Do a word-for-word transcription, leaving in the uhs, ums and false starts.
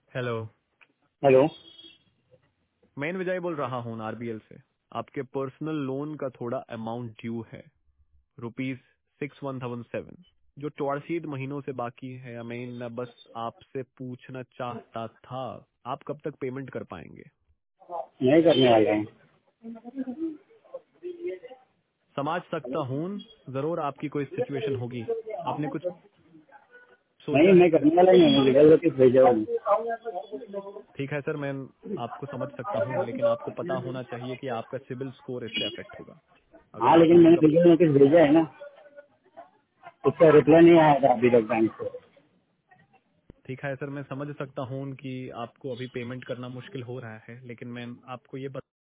Hello. Hello. मैं विजय बोल रहा हूँ आरबीएल से। आपके पर्सनल लोन का थोड़ा अमाउंट ड्यू है, rupees six one thousand seven, जो चौरासी महीनों से बाकी है। मैं बस आपसे पूछना चाहता था, आप कब तक पेमेंट कर पाएंगे? नहीं करने वाले हैं। समझ सकता हूँ, जरूर आपकी कोई सिचुएशन होगी। आपने कुछ नहीं, सोचा है मैं क्या? करने वाला ही नहीं, लीगल नोटिस भेजा हूँ। ठीक है सर, मैं आपको समझ सकता हूँ, लेकिन आपको पता होना चाहिए कि आपका सिबिल स्कोर इससे अफेक्ट होगा। अगर हाँ, आप लेकिन लोन मैंने का लीगल नोटिस भेजा है ना, उसका रिप्लाई नहीं आया था अभी तक बैंक से। ठीक है सर, मैं समझ सकता हूँ कि आपको अभी पेमेंट करना मुश्किल हो रहा है, लेकिन मैं आपको ये